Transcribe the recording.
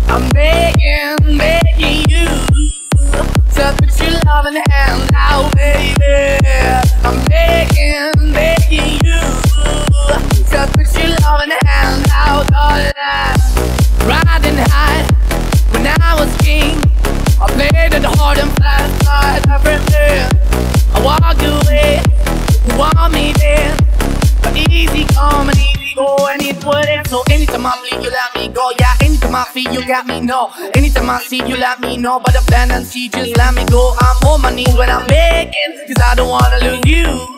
I'm begging you to put your loving hand out, baby. I'm begging you to put your loving hand out, darling. Riding high when I was king, I played it hard and fast like everything. I walked away, you want me there, but easy come and easy go, and it wouldn't. So anytime I bleed, you let me go. Yeah, anytime I feel, you got me, no. Anytime I see, you let me know. But the plan and see, just let me go. I'm on my knees when I'm begging, cause I don't wanna lose you.